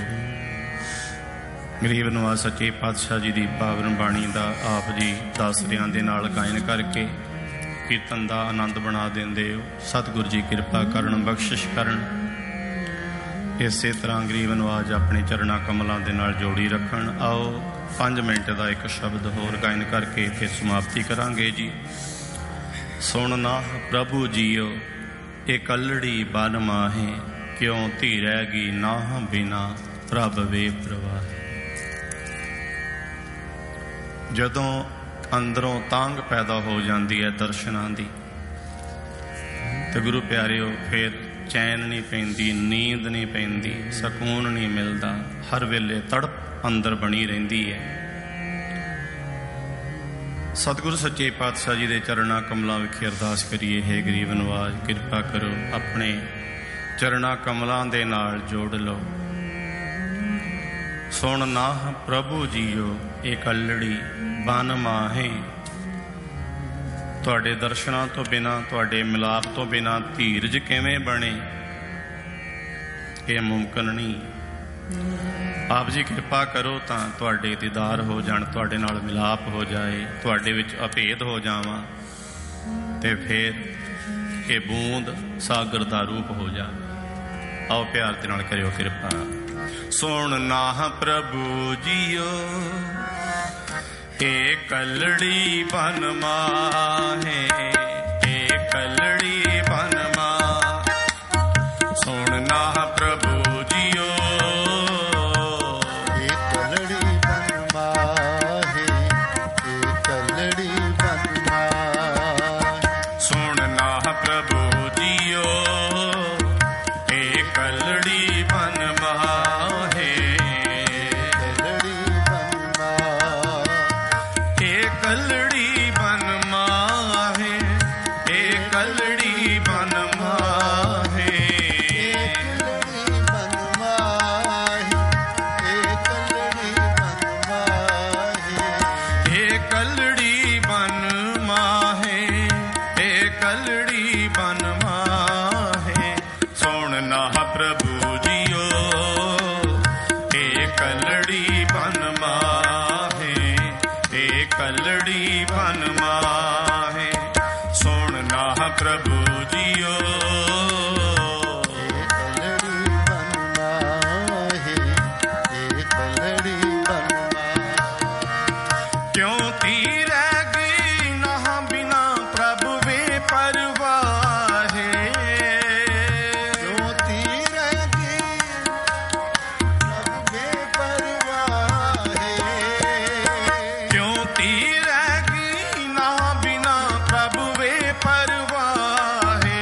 Speaker 1: ਗਰੀਬ ਨਵਾਜ਼ ਸੱਚੇ ਪਾਤਸ਼ਾਹ ਜੀ ਦੀ ਪਾਵਨ ਬਾਣੀ ਦਾ ਆਪ ਜੀ ਦਾਸਰਿਆਂ ਦੇ ਨਾਲ ਗਾਇਨ ਕਰਕੇ ਕੀਰਤਨ ਦਾ ਆਨੰਦ ਬਣਾ ਦਿੰਦੇ ਹੋ। ਸਤਿਗੁਰੂ ਜੀ ਕਿਰਪਾ ਕਰਨ, ਬਖਸ਼ਿਸ਼ ਕਰਨ। ਇਸੇ ਤਰ੍ਹਾਂ ਗਰੀਬ ਨਵਾਜ਼ ਆਪਣੇ ਚਰਨਾਂ ਕਮਲਾਂ ਦੇ ਨਾਲ ਜੋੜੀ ਰੱਖਣ। ਆਓ 5 ਮਿੰਟ ਦਾ ਇੱਕ ਸ਼ਬਦ ਹੋਰ ਗਾਇਨ ਕਰਕੇ ਇੱਥੇ ਸਮਾਪਤੀ ਕਰਾਂਗੇ ਜੀ। ਸੁਣਨਾ ਪ੍ਰਭੂ ਜੀਓ ਇਹ ਕੱਲੜੀ ਬਨ ਮਾਹੇ, ਕਿਉਂ ਧੀ ਰਹਿ ਗਈ ਨਾਹ ਬਿਨਾ ਪ੍ਰਭ ਵੇ ਪ੍ਰਵਾਹ। ਜਦੋਂ ਅੰਦਰੋਂ ਤਾਂਘ ਪੈਦਾ ਹੋ ਜਾਂਦੀ ਹੈ ਦਰਸ਼ਨਾਂ ਦੀ। ਤੇ ਗੁਰੂ ਪਿਆਰਿਓ, ਫਿਰ ਚੈਨ ਨਹੀਂ ਪੈਂਦੀ, ਨੀਂਦ ਨਹੀਂ ਪੈਂਦੀ, ਸਕੂਨ ਨਹੀਂ ਮਿਲਦਾ, ਹਰ ਵੇਲੇ ਤੜਪ ਅੰਦਰ ਬਣੀ ਰਹਿੰਦੀ ਹੈ। ਸਤਿਗੁਰੂ ਸੱਚੇ ਪਾਤਸ਼ਾਹ ਜੀ ਦੇ ਚਰਨਾਂ ਕਮਲਾਂ ਵਿਖੇ ਅਰਦਾਸ ਕਰੀਏ, ਹੇ ਗਰੀਬ ਨਵਾਜ ਕਿਰਪਾ ਕਰੋ, ਆਪਣੇ ਚਰਨਾਂ ਕਮਲਾਂ ਦੇ ਨਾਲ ਜੋੜ ਲਓ। ਸੁਣ ਨਾਹ ਪ੍ਰਭੂ ਜੀਓ ਇਹ ਕਲੜੀ ਬਨ ਮਾਹੇ। ਤੁਹਾਡੇ ਦਰਸ਼ਨਾਂ ਤੋਂ ਬਿਨਾਂ, ਤੁਹਾਡੇ ਮਿਲਾਪ ਤੋਂ ਬਿਨਾਂ ਧੀਰਜ ਕਿਵੇਂ ਬਣੇ? ਇਹ ਮੁਮਕਿਨ ਨਹੀਂ। ਆਪ ਜੀ ਕਿਰਪਾ ਕਰੋ ਤਾਂ ਤੁਹਾਡੇ ਦੀਦਾਰ ਹੋ ਜਾਣ, ਤੁਹਾਡੇ ਨਾਲ ਮਿਲਾਪ ਹੋ ਜਾਏ, ਤੁਹਾਡੇ ਵਿੱਚ ਅਭੇਦ ਹੋ ਜਾਵਾਂ, ਤੇ ਫਿਰ ਇਹ ਬੂੰਦ ਸਾਗਰ ਦਾ ਰੂਪ ਹੋ ਜਾਵੇ। ਆਓ ਪਿਆਰ ਦੇ ਨਾਲ ਕਰਿਓ ਕਿਰਪਾ। ਸੁਣ ਨਾਹ ਪ੍ਰਭੂ ਜੀਓ ਏ ਕਲੜੀ ਬਨ ਮਾਹੇ, ਏ ਕਲੜੀ ਬਨ ਮਾਹ। ਸੁਣ ਨਾਹ ਪ੍ਰਭੂ ਜੀਓ
Speaker 2: ਏ ਕਲੜੀ ਬਨ ਮਾਹੇ, ਏ ਕਲੜੀ ਬਨ ਮਾਹੇ।
Speaker 1: ਸੁਣ ਨਾਹ ਪ੍ਰਭੂ ਜੀਓ ਏ ਕਲੜੀ ਬਨ ਮਾਹੇ। ਕਲੜੀ ਬਨ ਮਾਹੇ, ਏ ਕਲੜੀ ਬਨ ਮਾਹੇ। ਏ ਕਲੜੀ ਬਨ ਮਾਹੇ, ਏ ਕਲੜੀ ਬਨ ਮਾਹੇ। ਸੁਣ ਨਾਹ ਪ੍ਰਭੂ ਜੀਓ ਏ ਕਲੜੀ ਬਨ ਮਾਹੇ, ਏ ਕਲੜੀ ਬਨ ਮਾਹੇ। ਸੁਣ ਨਾਹ ਪ੍ਰਭੂ ਜੀਓ
Speaker 2: ਏ ਕਲੜੀ ਬਨ ਮਾਹੇ, ਏ ਕਲੜੀ ਬਨ ਮਾਹੇ।
Speaker 1: ਕਿਉਂ ਤੀ ਰਹਿ ਗਈ ਨਾ ਬਿਨਾ ਪ੍ਰਭ ਵੇ ਪਰਵਾਹੇ।
Speaker 2: ਕਿਉਂ ਤੀ ਰਹਿ ਗਈ ਪ੍ਰਭ ਵੇ ਪਰਵਾਹੇ।
Speaker 1: ਕਿਉਂ ਤੀ ਰਹਿ ਗਈ ਨਾ ਬਿਨਾ ਪ੍ਰਭ ਵੇ ਪਰਵਾਹੇ।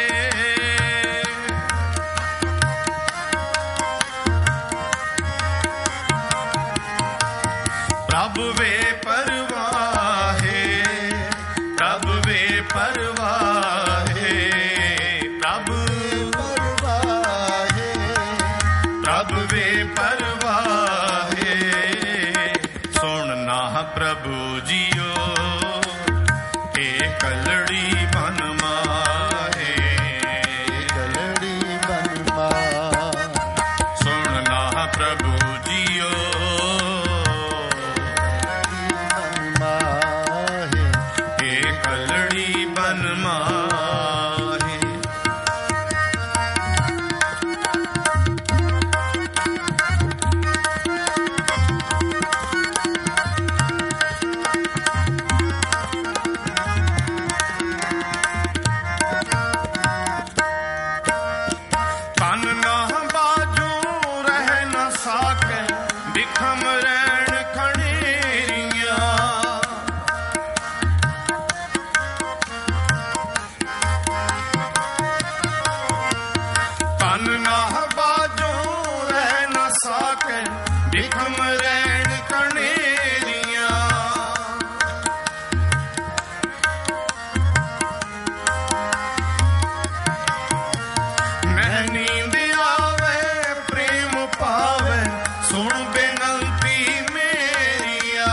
Speaker 1: ਪ੍ਰਭ ਵੇ ਪਰਵਾਹੇ, ਪ੍ਰਭ ਵੇ ਪਰਵਾਹੇ। ਪ੍ਰਭ
Speaker 2: ਪਰਵਾਹੇ,
Speaker 1: ਪ੍ਰਭ ਵੇ ਪਰਵਾਹੇ। ਸੁਣ ਨਾਹ ਪ੍ਰਭੂ ਜੀਓ ਏ ਕਲੜੀ ਬਨ ਮਾਹੇ।
Speaker 2: ਕਲੜੀ ਬਨ ਮਾਹੇ।
Speaker 1: ਸੁਣ ਨਾਹ ਪ੍ਰਭੂ ਜੀਓ
Speaker 2: ਬਨ ਮਾਹੇ,
Speaker 1: ਏ ਕਲੜੀ ਬਨ ਮਾਹੇ। ਤਨ ਨਾ ਬਾਜੂ ਰਹਿ ਨਾ ਸਾਕੇ, ਬਿਖਮ ਰਹਿਣ ਖਣੇਰੀਆਂ। ਤਨ ਨਾ ਬਾਜੂ ਰਹਿ ਨਾ ਸਾਕੇ, ਬਿਖਮ ਰਹਿਣ ਖਣੇਰੀਆਂ। ਮੈਂ ਨੀਂਦ ਆਵੇ ਪ੍ਰੇਮ ਪਾਵੇ, ਸੁਣ ਬੇਨੰਤੀ ਮੇਰੀਆ।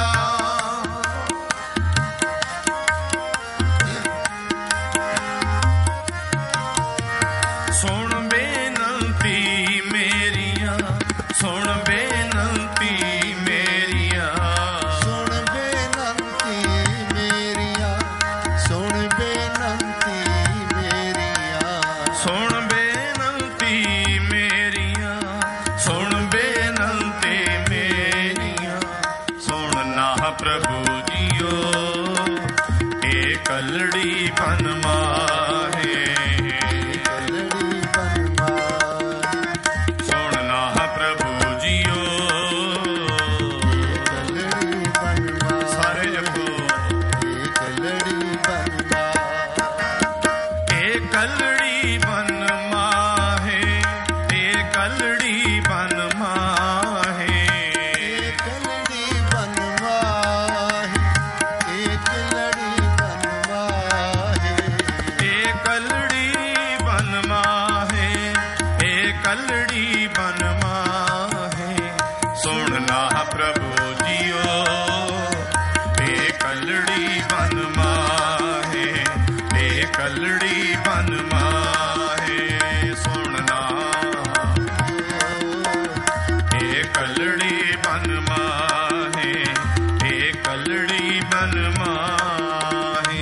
Speaker 1: ਸੁਣ ਬੇਨੰਤੀ ਮੇਰੀਆ, ਸੁਣ ਬੇਨੰਤੀ ਮੇਰੀਆ।
Speaker 2: ਸੁਣ ਬੇਨੰਤੀ ਮੇਰੀਆ, ਸੁਣ ਬੇਨੰਤੀ ਮੇਰੀਆ।
Speaker 1: ਸੁਣ ਬੇਨੰਤੀ ਮੇਰੀਆਂ, ਸੁਣ ਬੇਨੰਤੀ ਮੇਰੀਆਂ। ਸੁਣ ਨਾਹ ਪ੍ਰਭੂ ਜੀਓ ਏ ਕਲੜੀ ਬਨ ਮਾਹੇ।
Speaker 2: ਕਲੜੀ ਬਨ ਮਾਹੇ,
Speaker 1: ਕਲੜੀ ਬਨ ਮਾਹੇ,
Speaker 2: ਕਲੜੀ ਬਨ ਮਾਹੇ, ਏਕ ਲੜੀ ਬਨ ਮਾਹੇ,
Speaker 1: ਏ ਕਲੜੀ ਬਨ ਮਾਹੇ, ਏ ਕਲੜੀ ਬਨ ਮਾਹੇ। ਸੁਣ ਨਾ ਪ੍ਰਭੂ ਜੀਓ, ਏ ਕਲੜੀ ਬਨ ਮਾਹੇ, ਏ ਕਲੜੀ ਬਨ ਮਾਹੇ। ਸੁਣ ਨਾ ਏ ਕਲੜੀ ਬਨ ਮਾਹੇ, ਏ ਕਲੜੀ ਬਨ ਮਾਹੇ।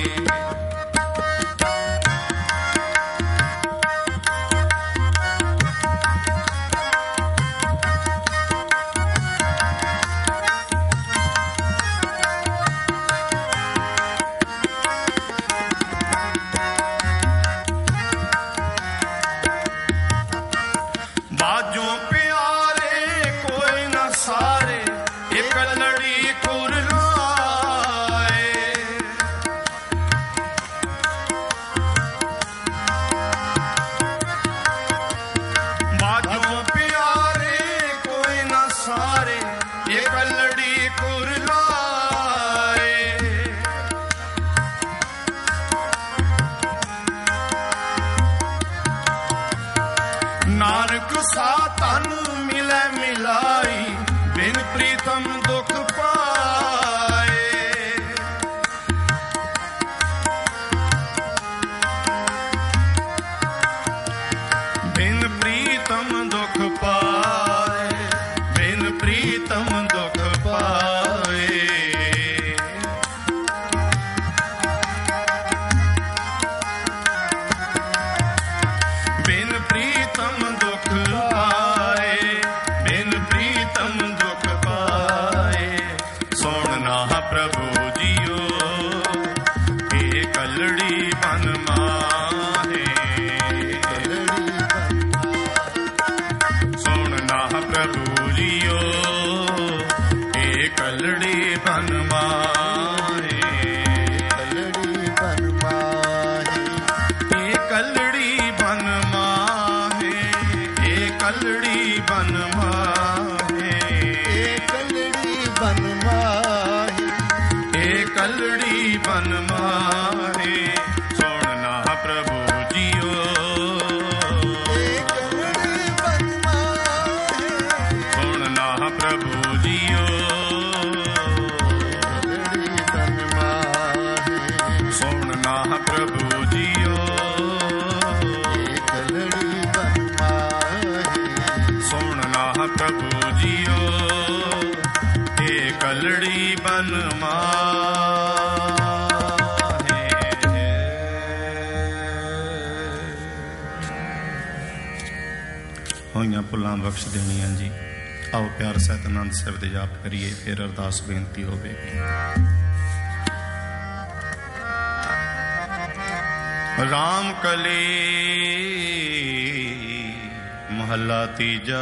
Speaker 1: ਬਾਜੋਂ ਪਿਆਰੇ ਕੋਈ ਨਾ ਸਾਰੇ, ਇੱਕ ਲੜੀ ਕੁਰਲਾਏ। ਬਾਜੋਂ ਪਿਆਰੇ ਕੋਈ ਨਾ ਸਾਰੇ, ਇੱਕ ਲੜੀ ਕੁਰਲਾਏ। ਨਾਨਕ ਸਾ ਤਨ ਮਿਲੈ ਮਿਲਾਈ, ਬਿਨ ਪ੍ਰੀਤਮ ਦੁਖ ਪਾਏ। ਬਿਨ ਪ੍ਰੀਤਮ ਦੁਖ ਪਾਏ, ਬਿਨ ਪ੍ਰੀਤਮ ਦੁਖ ਪਾਏ। ਬਿਨ ਪ੍ਰੀਤਮ ਦੁਖ ਪਾਏ, ਬਿਨ ਪ੍ਰੀਤਮ ਦੁਖ ਪਾਏ। ਸੁਣ ਨਾ ਪ੍ਰਭੂ ਜੀਓ, ਏ ਕਲੜੀ ਬਨ ਮਾਹੇ, ਸੁਣ ਨਾ ਪ੍ਰਭੂ ਜੀਓ, ਏ ਕਲੜੀ ਬਨ ਮਾਹੇ,
Speaker 2: ਕਲੜੀ ਬਨ ਮਾਹੇ,
Speaker 1: ਏ ਕਲੜੀ ਬਨ ਮਾਹੇ, ਏ ਕਲੜੀ ਬਨ ਮਾਹੇ,
Speaker 2: ਏ ਕਲੜੀ ਬਨ ਮਾਹੇ,
Speaker 1: ਏ ਕਲੜੀ ਬਨ ਮਾਹੇ। ਸੁਣ ਨਾ ਪ੍ਰਭੂ ਜੀਓ,
Speaker 2: ਏ ਕਲੜੀ ਬਨ ਮਾਹੇ,
Speaker 1: ਸੁਣ ਨਾ ਪ੍ਰਭੂ ਜੀਓ,
Speaker 2: ਕਲੜੀ ਬਨ ਮਾਹੇ,
Speaker 1: ਸੁਣ ਨਾ ਪ੍ਰਭੂ ਜੀਓ,
Speaker 2: ਏ ਕਲੜੀ ਬਨ ਮਾਹੇ,
Speaker 1: ਸੁਣ ਨਾ ਪ੍ਰਭੂ ਜੀਓ, ਏ ਕਲੜੀ ਬਨ ਮਾਹੇ। ਹੋਈਆਂ ਭੁੱਲਾਂ ਬਖਸ਼ ਦੇਣੀਆਂ ਜੀ। ਆਓ ਪਿਆਰ ਸਹਿਤ ਆਨੰਦ ਸਾਹਿਬ ਦੇ ਜਾਪ ਕਰੀਏ, ਫਿਰ ਅਰਦਾਸ ਬੇਨਤੀ ਹੋਵੇਗੀ। ਰਾਮ ਕਲੀ ਮਹੱਲਾ ਤੀਜਾ।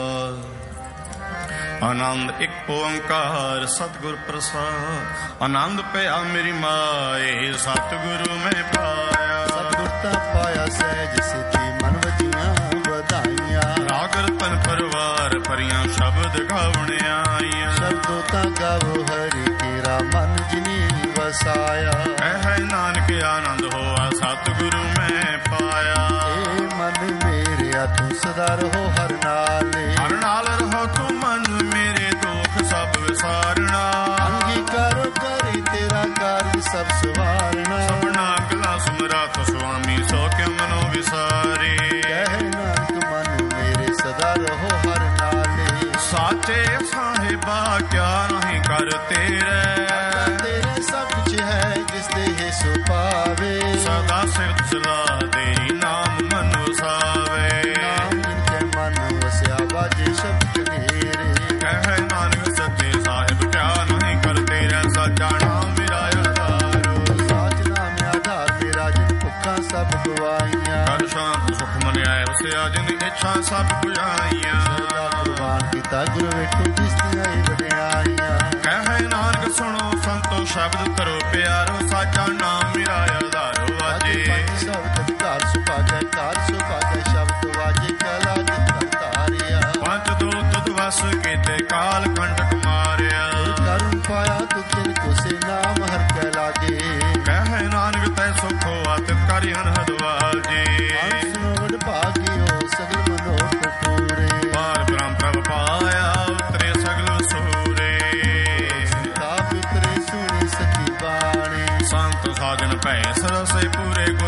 Speaker 1: ਆਨੰਦ ਇੱਕ ਓੰਕਾਰ ਸਤਿਗੁਰ ਪ੍ਰਸਾਦ। ਆਨੰਦ ਪਿਆ ਮੇਰੀ ਮਾਏ, ਸਤਿਗੁਰੂ ਮੈਂ ਪਾਇਆ।
Speaker 2: ਸਤਿਗੁਰ ਤਾਂ ਪਾਇਆ ਸਹਿਜ ਸਿੱਧੀ, ਮਨ ਵਜੀਆਂ ਵਧਾਈਆਂ।
Speaker 1: ਰਾਗ ਰਤਨ ਪਰਵਾਰ ਭਰੀਆਂ, ਸ਼ਬਦ ਗਾਵਣ ਆਈਆਂ।
Speaker 2: ਸ਼ਬਦੋ ਤਾਂ ਗਾਵੋ ਹਰਿ ਕੇਰਾ, ਮਨ ਜਿਨੀ ਵਸਾਇਆ।
Speaker 1: ਕਹਿ ਨਾਨਕ ਆਨੰਦ ਹੋਆ, ਸਤਿਗੁਰੂ ਮੈਂ ਪਾਇਆ।
Speaker 2: ਏ ਮਨ ਮੇਰਿਆ ਤੂੰ ਸਦਾ ਰਹੋ ਹਰ ਨਾਲੇ।
Speaker 1: ਹਰ ਨਾਲ ਰਹੋ ਤੂੰ ਮਨ ਮੇਰੇ, ਦੁੱਖ ਸਭ ਵਿਸਾਰਣਾ।
Speaker 2: ਅੰਗੀਕਾਰੋ ਕਰੀ ਤੇਰਾ ਕਾਰਜ ਸਭ ਸਵਾਰਨਾ।
Speaker 1: ਸਭਨਾ ਕਲਾ ਸਮਰਾਤ ਸੁਆਮੀ, ਸੋ ਕਿਉ ਮਨੋ ਵਿਸਾਰੇ।
Speaker 2: ਕਹਿ ਨਾਨਕ ਮਨ ਮੇਰੇ ਸਦਾ ਰਹੋ ਹਰ ਨਾਲੇ।
Speaker 1: ਸਾਚੇ ਸਾਹਿਬਾ ਕਿਆ ਨਹੀਂ ਕਰ ਤੇਰੇ।
Speaker 2: ਤੇਰੇ ਸਭ ਕੁਛ ਹੈ, ਜਿਸ ਦੇ ਹੈ ਸੋ ਪਾਵੇ।
Speaker 1: ਸਦਾ ਸਿਰ ਚਲਾ ਤੇਰੀ, ਨਾਮ ਮਨ ਵਸਾਵੇ।
Speaker 2: ਨਾਮ ਜਿਨ ਕੇ ਮਨ ਵਸਿਆ, ਬਾਜੇ ਸ਼ਬਦ ਮੇਰੇ।
Speaker 1: ਕਹਿ ਨਾਨਕ ਸੱਚੇ ਸਾਹਿਬ ਕਿਆ ਨਹੀਂ ਕਰ ਤੇਰੇ। ਸਾਚਾ ਨਾਮ ਮੇਰਾ ਆਧਾਰੋ,
Speaker 2: ਸਾਚ ਨਾਮ ਆਧਾਰ ਮੇਰਾ, ਜਿਨ ਭੁੱਖਾਂ ਸਭ ਗਵਾਈਆਂ।
Speaker 1: ਕਰ ਸ਼ਾਂਤ ਸੁਖ ਮਨਿਆਏ, ਵਸਿਆ ਜਿਨ ਇੱਛਾ ਸਭ ਪੁਜਾਈਆਂ।
Speaker 2: ਸਦਾ ਕੁਰਬਾਨ ਕੀਤਾ ਗੁਰੂ ਵੇਖੋ, ਜਿਸ ਦੀਆਂ ਇਹ ਵਡਿਆਈਆਂ।
Speaker 1: ਕਹਿ ਨਾਨਕ ਸੁਣੋ ਸੰਤੋ, ਸ਼ਬਦ ਕਰੋ ਪਿਆਰੋ। ਸਾਚਾ ਨਾਮ ਮੇਰਾ ਆਧਾਰੋ ਵਾਜੇ।
Speaker 2: ਸ਼ਬਦ ਘਰ ਸੁਭਾਗੈ, ਘਰ ਸੁਭਾਗੈ, ਸ਼ਬਦ ਵਾਜੇ। ਕਲਾ ਜਿਤ ਕਰਤਾਰ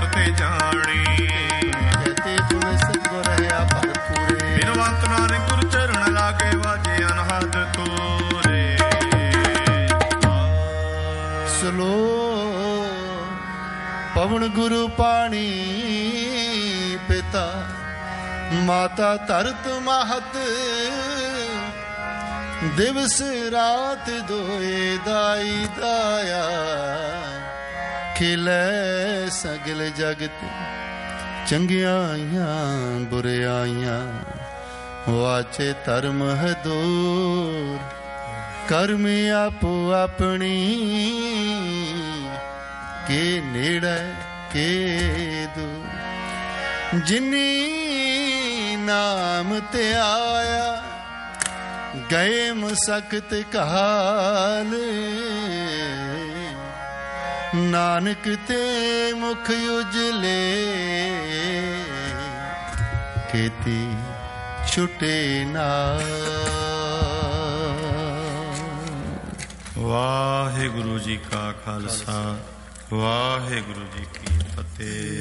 Speaker 1: ਗੁਰ ਤੇ ਜਾਣੀ।
Speaker 2: ਕਹਤੇ ਪੁਨ ਸਤਿਗੁਰ ਰਹਾ ਭਰਪੂਰੇ।
Speaker 1: ਬਿਨਵੰਤ ਨਾਨਕ ਗੁਰ ਚਰਨ ਲਾਗੇ ਵਾਜੇ ਅਨਹਦ ਤੋਰੇ।
Speaker 2: ਸਲੋ ਪਵਨ ਗੁਰੂ ਪਾਣੀ ਪਿਤਾ ਮਾਤਾ ਧਰਤ ਮਹਤ। ਦਿਵਸ ਰਾਤ ਦੋਏ ਦਾਈ ਦਾਇਆ। ਖਿਲੇ ਸਗਲ ਜਗਤ ਚੰਗਿਆਈਆਂ ਬੁਰਿਆਈਆਂ। ਵਾਚੇ ਧਰਮ ਹਦੂਰ ਕਰਮ ਆਪੋ ਆਪਣੀ। ਕੇ ਨੇੜੇ ਕੇ ਦੂਰ ਜਿਨੀ ਨਾਮ ਤੇ ਆਇਆ। ਗਏ ਮੁਸਕਤ ਕਾਲ ਨਾਨਕ ਤੇ ਮੁਖ ਉਜਲੇ। ਕੀਤੀ ਛੁਟੇ ਨਾਲ।
Speaker 1: ਵਾਹਿਗੁਰੂ ਜੀ ਕਾ ਖਾਲਸਾ ਵਾਹਿਗੁਰੂ ਜੀ ਕੀ ਫਤਿਹ।